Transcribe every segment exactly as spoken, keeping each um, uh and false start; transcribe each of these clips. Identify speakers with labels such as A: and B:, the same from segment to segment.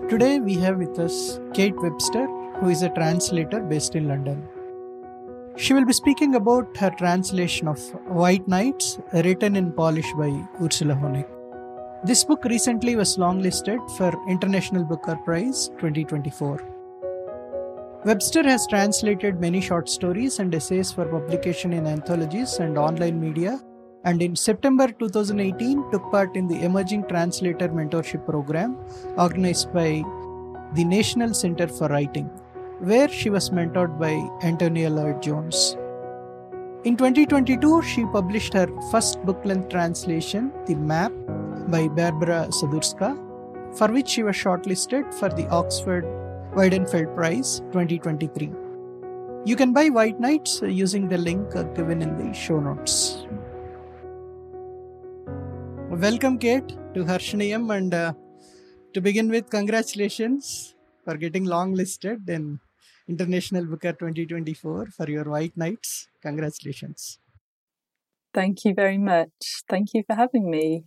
A: Today we have with us Kate Webster, who is a translator based in London. She will be speaking about her translation of White Nights, written in Polish by Ursula Honig. This book recently was longlisted for International Booker Prize twenty twenty-four. Webster has translated many short stories and essays for publication in anthologies and online media, and in September two thousand eighteen took part in the Emerging Translator Mentorship Program organized by the National Center for Writing, where she was mentored by Antonia Lloyd-Jones. In twenty twenty-two, she published her first book-length translation, The Map, by Barbara Sadurska, for which she was shortlisted for the Oxford Weidenfeld Prize twenty twenty-three. You can buy White Nights using the link given in the show notes. Welcome, Kate, to Harshaniyam, and uh, to begin with, congratulations for getting longlisted in International Booker twenty twenty-four for your White Nights. Congratulations.
B: Thank you very much. Thank you for having me.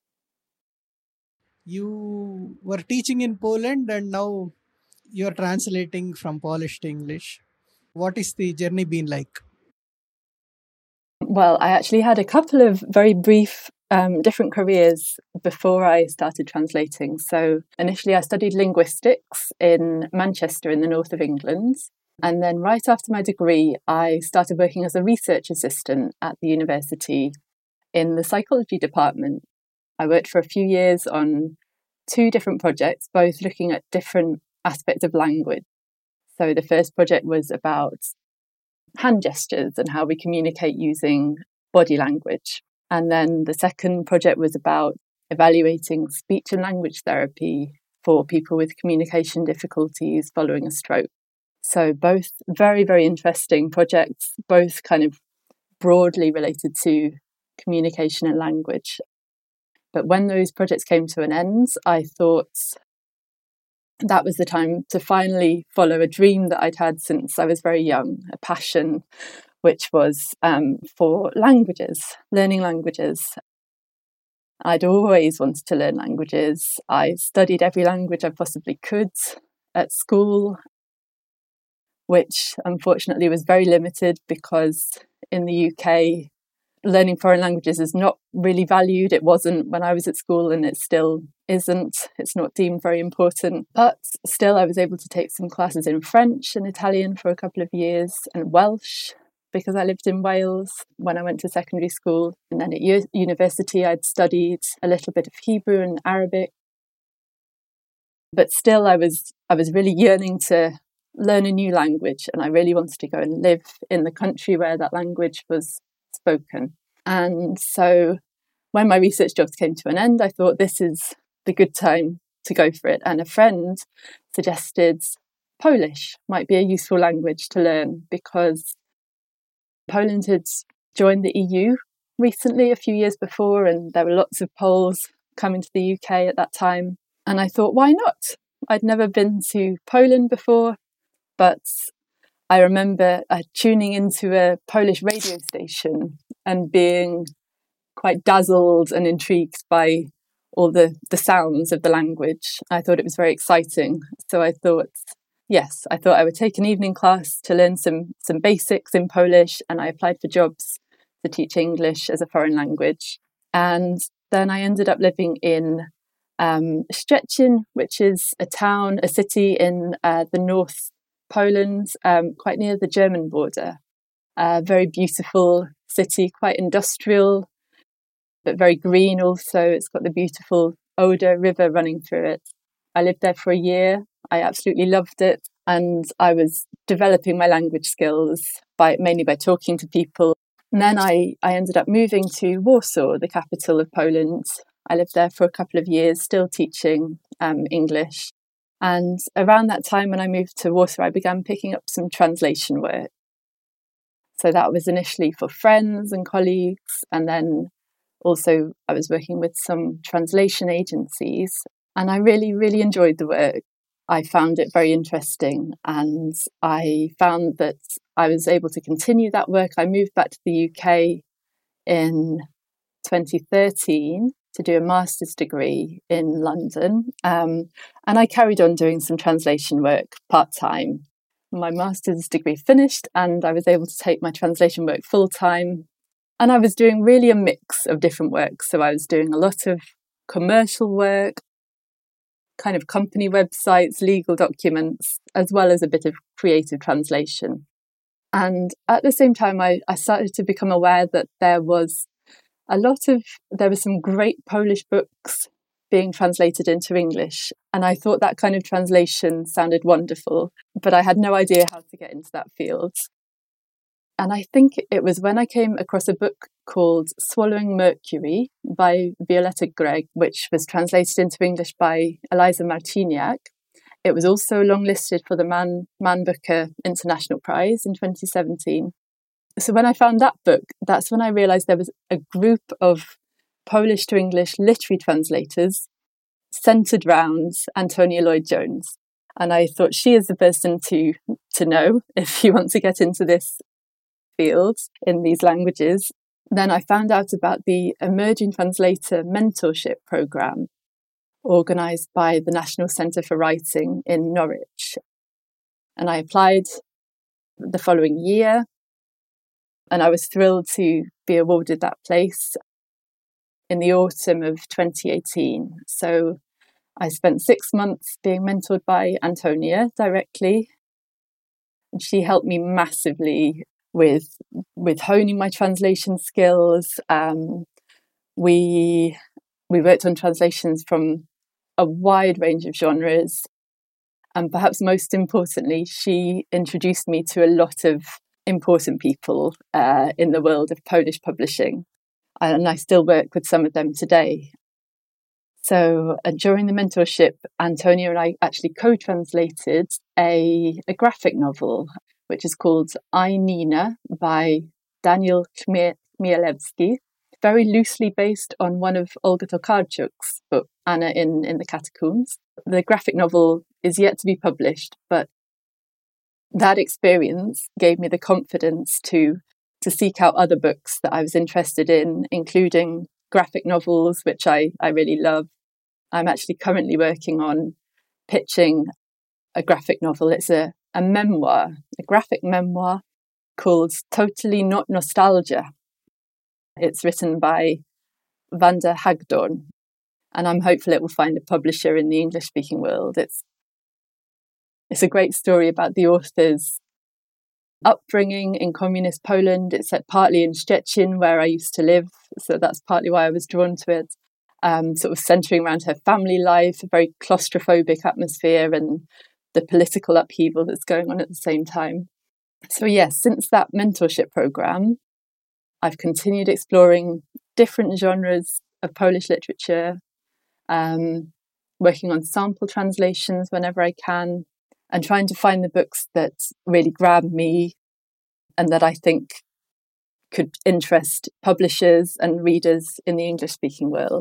A: You were teaching in Poland and now you're translating from Polish to English. What is the journey been like?
B: Well, I actually had a couple of very brief um, different careers before I started translating. So initially I studied linguistics in Manchester in the north of England. And then right after my degree, I started working as a research assistant at the university in the psychology department. I worked for a few years on two different projects, both looking at different aspects of language. So the first project was about hand gestures and how we communicate using body language. And then the second project was about evaluating speech and language therapy for people with communication difficulties following a stroke. So both very, very interesting projects, both kind of broadly related to communication and language. But when those projects came to an end, I thought that was the time to finally follow a dream that I'd had since I was very young, a passion, which was um, for languages, learning languages. I'd always wanted to learn languages. I studied every language I possibly could at school, which unfortunately was very limited because in the U K, learning foreign languages is not really valued. It wasn't when I was at school and it still isn't. It's not deemed very important. But still, I was able to take some classes in French and Italian for a couple of years and Welsh because I lived in Wales when I went to secondary school. And then at u- university, I'd studied a little bit of Hebrew and Arabic. But still, I was I was really yearning to learn a new language, and I really wanted to go and live in the country where that language was spoken. And so when my research jobs came to an end, I thought this is the good time to go for it. And a friend suggested Polish might be a useful language to learn because Poland had joined the E U recently, a few years before, and there were lots of Poles coming to the U K at that time. And I thought, why not? I'd never been to Poland before, but I remember uh, tuning into a Polish radio station and being quite dazzled and intrigued by all the, the sounds of the language. I thought it was very exciting. So I thought, yes, I thought I would take an evening class to learn some, some basics in Polish, and I applied for jobs to teach English as a foreign language. And then I ended up living in um, Szczecin, which is a town, a city in uh, the north Poland, um, quite near the German border. A very beautiful city, quite industrial, but very green also. It's got the beautiful Oder River running through it. I lived there for a year. I absolutely loved it. And I was developing my language skills by mainly by talking to people. And then I, I ended up moving to Warsaw, the capital of Poland. I lived there for a couple of years, still teaching um, English. And around that time when I moved to Warsaw, I began picking up some translation work. So that was initially for friends and colleagues. And then also I was working with some translation agencies. And I really, really enjoyed the work. I found it very interesting. And I found that I was able to continue that work. I moved back to the U K in twenty thirteen to do a master's degree in London. Um, and I carried on doing some translation work part-time. My master's degree finished and I was able to take my translation work full-time. And I was doing really a mix of different work. So I was doing a lot of commercial work, kind of company websites, legal documents, as well as a bit of creative translation. And at the same time, I, I started to become aware that there was a lot of, there were some great Polish books being translated into English. And I thought that kind of translation sounded wonderful, but I had no idea how to get into that field. And I think it was when I came across a book called Swallowing Mercury by Violetta Gregg, which was translated into English by Eliza Marciniak. It was also longlisted for the Man, Man Booker International Prize in twenty seventeen. So when I found that book, that's when I realised there was a group of Polish to English literary translators centred around Antonia Lloyd-Jones. And I thought she is the person to, to know if you want to get into this field in these languages. Then I found out about the Emerging Translator Mentorship Programme organised by the National Centre for Writing in Norwich. And I applied the following year and I was thrilled to be awarded that place in the autumn of twenty eighteen. So I spent six months being mentored by Antonia directly. And she helped me massively with with honing my translation skills. Um, we we worked on translations from a wide range of genres, and perhaps most importantly, she introduced me to a lot of important people uh, in the world of Polish publishing, and I still work with some of them today. So uh, during the mentorship, Antonia and I actually co-translated a, a graphic novel, which is called I, Nina by Daniel Chmielewski, very loosely based on one of Olga Tokarczuk's book, Anna in, in the Catacombs. The graphic novel is yet to be published, but that experience gave me the confidence to, to seek out other books that I was interested in, including graphic novels, which I, I really love. I'm actually currently working on pitching a graphic novel. It's a, a memoir, a graphic memoir called Totally Not Nostalgia. It's written by Wanda Hagdorn, and I'm hopeful it will find a publisher in the English-speaking world. It's it's a great story about the author's upbringing in communist Poland. It's set partly in Szczecin, where I used to live, so that's partly why I was drawn to it. Um, sort of centering around her family life, a very claustrophobic atmosphere, and the political upheaval that's going on at the same time. So yes, since that mentorship programme, I've continued exploring different genres of Polish literature, um, working on sample translations whenever I can, and trying to find the books that really grab me and that I think could interest publishers and readers in the English-speaking world.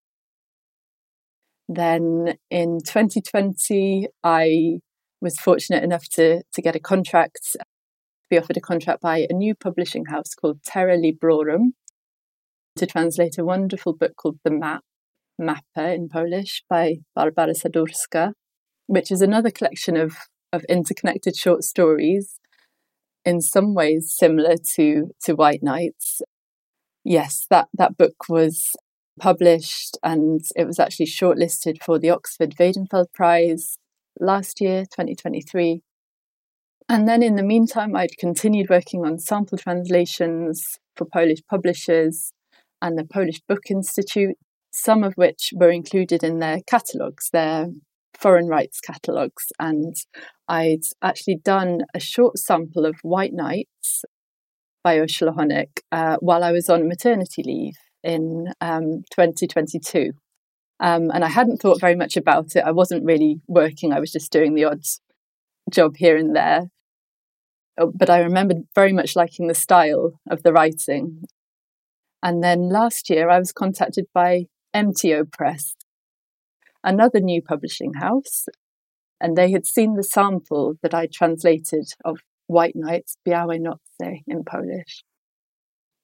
B: Then in twenty twenty, I was fortunate enough to, to get a contract, be offered a contract by a new publishing house called Terra Librorum to translate a wonderful book called The Map, Mapa in Polish, by Barbara Sadurska, which is another collection of, of interconnected short stories, in some ways similar to, to White Nights. Yes, that, that book was published and it was actually shortlisted for the Oxford Weidenfeld Prize last year, twenty twenty-three. And then in the meantime, I'd continued working on sample translations for Polish publishers and the Polish Book Institute, some of which were included in their catalogues, their foreign rights catalogues. And I'd actually done a short sample of White Nights by Ursula Honeck uh, while I was on maternity leave in um, twenty twenty-two. Um, and I hadn't thought very much about it. I wasn't really working. I was just doing the odd job here and there. But I remembered very much liking the style of the writing. And then last year I was contacted by M T O Press, another new publishing house, and they had seen the sample that I translated of White Nights, Białe Noce in Polish.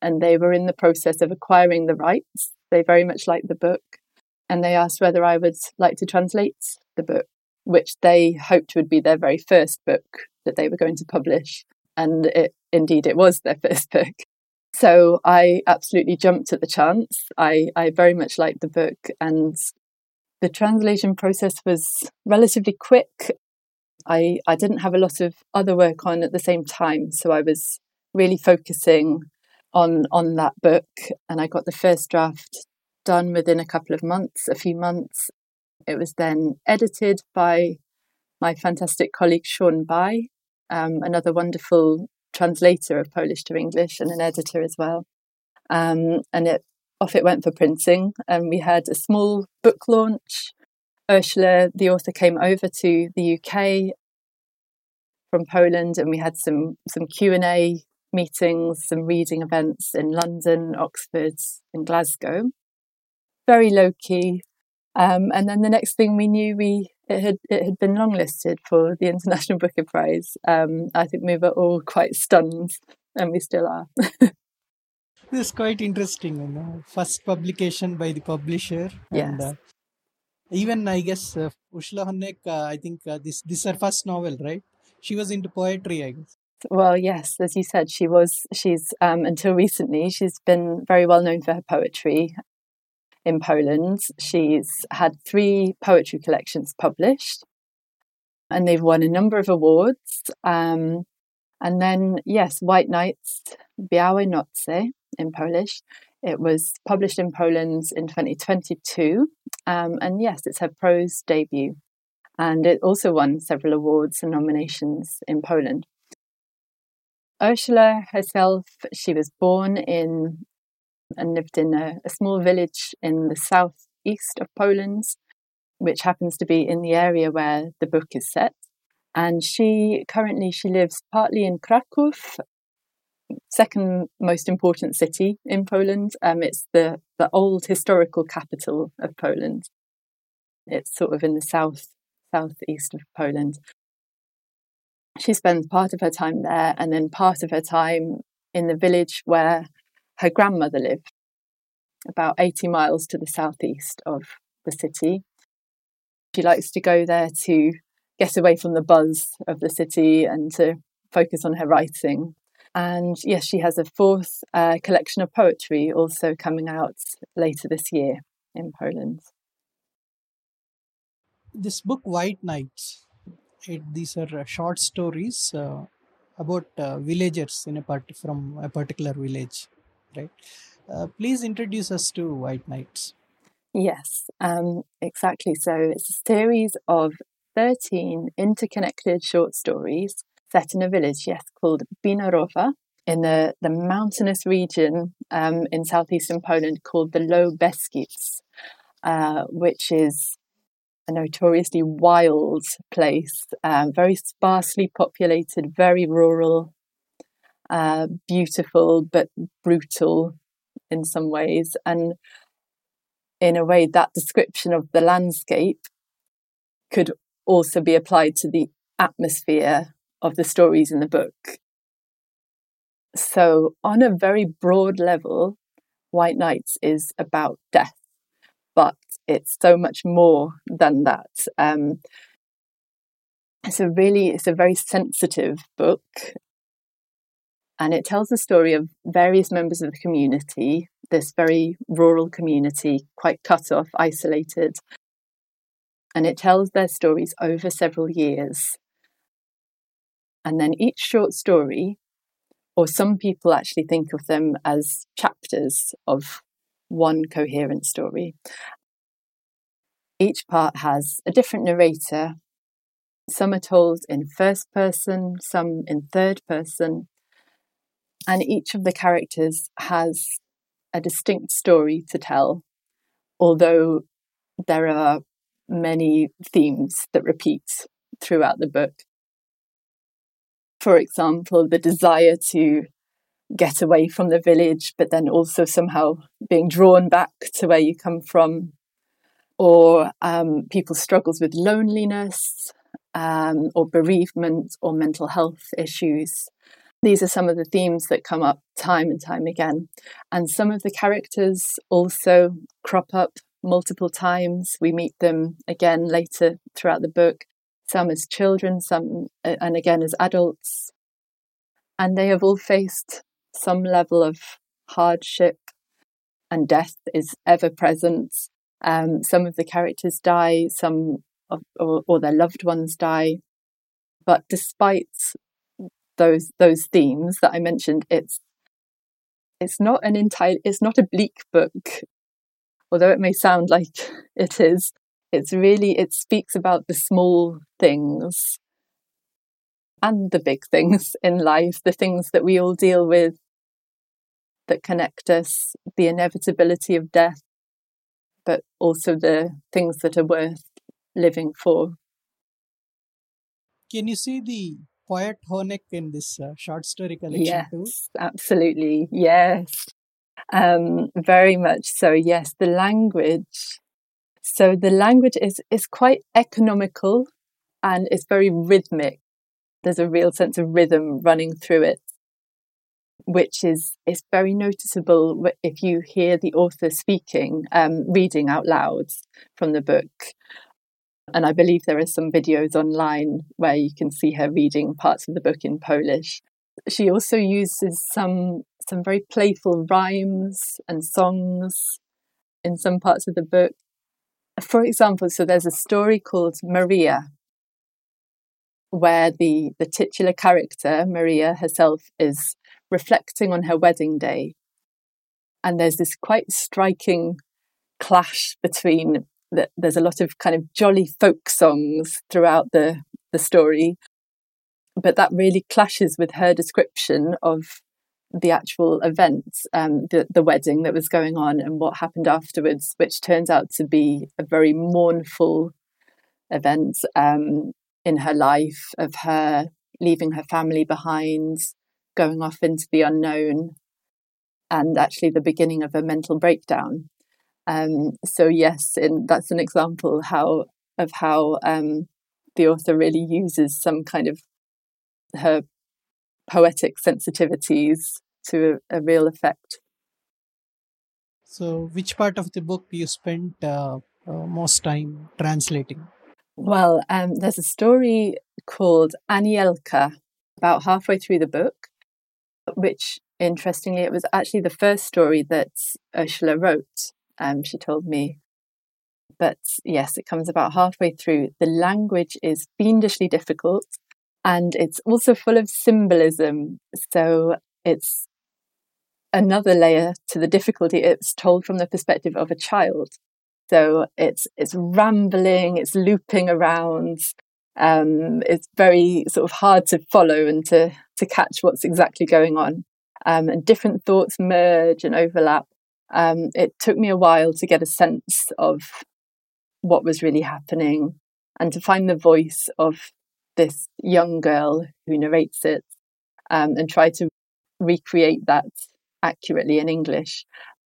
B: and they were in the process of acquiring the rights. They very much liked the book, and they asked whether I would like to translate the book, which they hoped would be their very first book that they were going to publish. And it, indeed, it was their first book. So I absolutely jumped at the chance. I, I very much liked the book, and the translation process was relatively quick. I, I didn't have a lot of other work on at the same time, so I was really focusing on on that book, and I got the first draft done within a couple of months, a few months. It was then edited by my fantastic colleague Sean Bai, um, another wonderful translator of Polish to English and an editor as well. Um, and it off it went for printing, and we had a small book launch. Ursula, the author, came over to the U K from Poland, and we had some some Q and A meetings, some reading events in London, Oxford, and Glasgow. Very low key. Um, and then the next thing we knew, we it had it had been longlisted for the International Booker Prize. Um, I think we were all quite stunned, and we still are.
A: This is quite interesting, you know. First publication by the publisher, and
B: Yes.
A: uh, even I guess uh, Ursula Honeck. Uh, I think uh, this this is her first novel, right? She was into poetry, I guess.
B: Well, yes, as you said, she was. She's um, until recently, she's been very well known for her poetry in Poland. She's had three poetry collections published, and they've won a number of awards. Um, and then, yes, White Nights, Białe Noce in Polish. It was published in Poland in twenty twenty-two. Um, and yes, it's her prose debut. And it also won several awards and nominations in Poland. Ursula herself, she was born in and lived in a, a small village in the southeast of Poland, which happens to be in the area where the book is set. And she currently she lives partly in Kraków, second most important city in Poland. Um, it's the, the old historical capital of Poland. It's sort of in the south southeast of Poland. She spends part of her time there, and then part of her time in the village where her grandmother lived, about eighty miles to the southeast of the city. She likes to go there to get away from the buzz of the city and to focus on her writing. And yes, she has a fourth uh, collection of poetry also coming out later this year in Poland.
A: This book, White Nights, it, these are uh, short stories uh, about uh, villagers in a part from a particular village, right? Uh, please introduce us to White Nights.
B: Yes, um, exactly. So it's a series of thirteen interconnected short stories set in a village, yes, called Binorowa, in the, the mountainous region um, in southeastern Poland called the Low Beskids, uh, which is a notoriously wild place, uh, very sparsely populated, very rural, uh, beautiful but brutal in some ways. And in a way, that description of the landscape could also be applied to the atmosphere of the stories in the book. So on a very broad level, White Nights is about death, but it's so much more than that. Um, it's a really, it's a very sensitive book, and it tells the story of various members of the community, this very rural community, quite cut off, isolated. And it tells their stories over several years. And then each short story, or some people actually think of them as chapters of one coherent story. Each part has a different narrator. Some are told in first person, some in third person. And each of the characters has a distinct story to tell, although there are many themes that repeat throughout the book. For example, the desire to get away from the village, but then also somehow being drawn back to where you come from, or um, people's struggles with loneliness, um, or bereavement, or mental health issues. these are some of the themes that come up time and time again. And some of the characters also crop up multiple times. We meet them again later throughout the book, some as children, some and again as adults. And they have all faced some level of hardship, and death is ever present. Um, some of the characters die, some of, or, or their loved ones die. But despite those those themes that I mentioned, it's it's not an entire it's not a bleak book, although it may sound like it is. It's really it speaks about the small things and the big things in life, the things that we all deal with that connect us, the inevitability of death, but also the things that are worth living for.
A: Can you see the poet Honeck in this uh, short story collection
B: yes,
A: too?
B: Absolutely, yes. Um, very much so, yes. The language. So the language is, is quite economical and it's very rhythmic. There's a real sense of rhythm running through it, which is, is very noticeable if you hear the author speaking, um, reading out loud from the book. And I believe there are some videos online where you can see her reading parts of the book in Polish. She also uses some some very playful rhymes and songs in some parts of the book. For example, so there's a story called Maria, where the, the titular character, Maria herself, is reflecting on her wedding day. And there's this quite striking clash between, the, there's a lot of kind of jolly folk songs throughout the, the story, but that really clashes with her description of the actual event, um, the, the wedding that was going on and what happened afterwards, which turns out to be a very mournful event um, in her life, of her leaving her family behind, going off into the unknown, and actually the beginning of a mental breakdown. Um, so yes, in, that's an example how of how um, the author really uses some kind of her poetic sensitivities to a, a real effect.
A: So, which part of the book you spent uh, uh, most time translating?
B: Well, um, there's a story called Anielka about halfway through the book, which, interestingly, it was actually the first story that Ursula wrote, um, she told me. But yes, it comes about halfway through. The language is fiendishly difficult, and it's also full of symbolism. So it's another layer to the difficulty. It's told from the perspective of a child. So it's it's rambling, it's looping around. Um, it's very sort of hard to follow and to, to catch what's exactly going on. Um, and different thoughts merge and overlap. Um, it took me a while to get a sense of what was really happening and to find the voice of this young girl who narrates it, um, and try to recreate that accurately in English.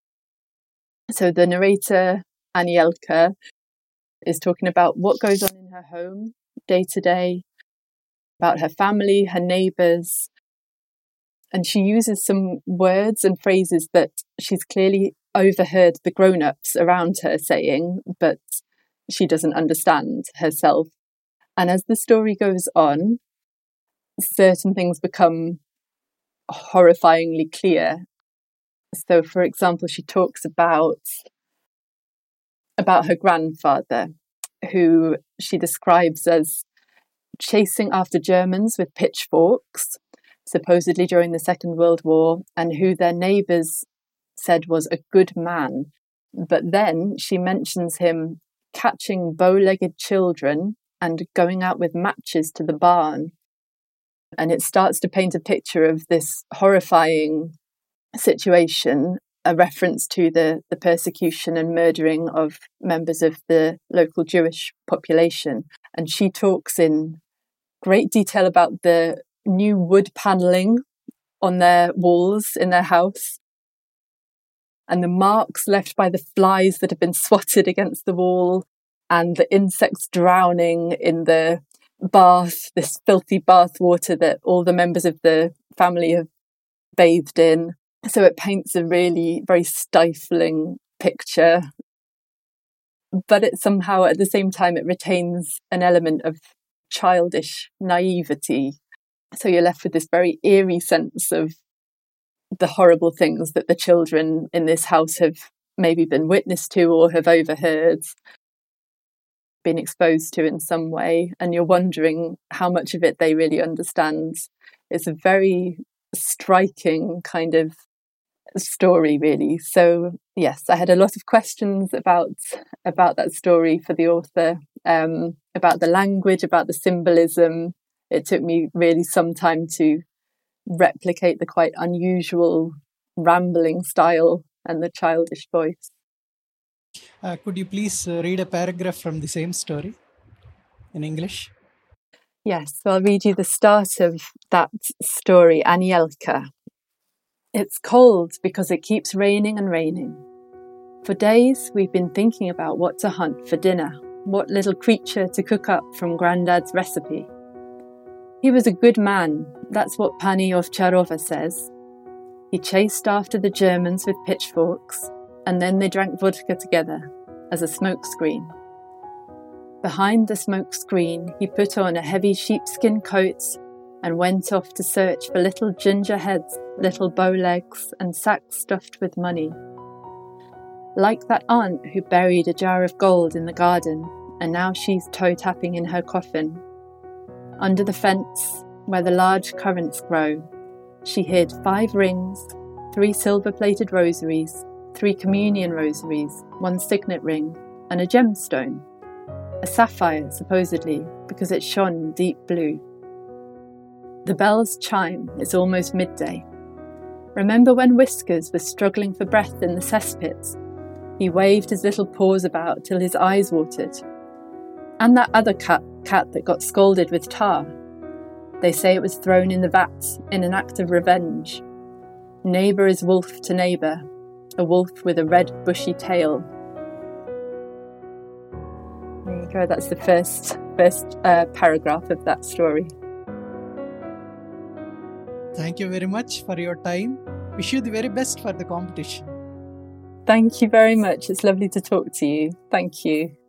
B: So the narrator, Anielka, is talking about what goes on in her home day to day, about her family, her neighbours. And she uses some words and phrases that she's clearly overheard the grown-ups around her saying, but she doesn't understand herself. And as the story goes on, certain things become horrifyingly clear. So, for example, she talks about about her grandfather, who she describes as chasing after Germans with pitchforks, supposedly during the Second World War, and who their neighbours said was a good man. But then she mentions him catching bow-legged children and going out with matches to the barn. And it starts to paint a picture of this horrifying situation, a reference to the, the persecution and murdering of members of the local Jewish population. And she talks in great detail about the new wood panelling on their walls in their house and the marks left by the flies that have been swatted against the wall and the insects drowning in the bath, this filthy bath water that all the members of the family have bathed in. So it paints a really very stifling picture, but it somehow at the same time it retains an element of childish naivety. So you're left with this very eerie sense of the horrible things that the children in this house have maybe been witness to or have overheard, been exposed to in some way, and you're wondering how much of it they really understand. It's a very striking kind of story, really. So yes, I had a lot of questions about about that story for the author, um, about the language, about the symbolism. It took me really some time to replicate the quite unusual rambling style and the childish voice.
A: Uh, could you please uh, read a paragraph from the same story in English?
B: Yes, so I'll read you the start of that story, Anielka. It's cold because it keeps raining and raining. For days we've been thinking about what to hunt for dinner, what little creature to cook up from Grandad's recipe. He was a good man, that's what Pani Ovcharova says. He chased after the Germans with pitchforks, and then they drank vodka together as a smokescreen. Behind the smokescreen, he put on a heavy sheepskin coat and went off to search for little ginger heads, little bow legs, and sacks stuffed with money. Like that aunt who buried a jar of gold in the garden, and now she's toe-tapping in her coffin. Under the fence, where the large currants grow, she hid five rings, three silver-plated rosaries, three communion rosaries, one signet ring, and a gemstone. A sapphire, supposedly, because it shone deep blue. The bells chime, it's almost midday. Remember when Whiskers was struggling for breath in the cesspit? He waved his little paws about till his eyes watered. And that other cat, cat that got scalded with tar. They say it was thrown in the vat in an act of revenge. Neighbour is wolf to neighbour, a wolf with a red bushy tail. There you go, that's the first, first uh, paragraph of that story.
A: Thank you very much for your time. Wish you the very best for the competition.
B: Thank you very much. It's lovely to talk to you. Thank you.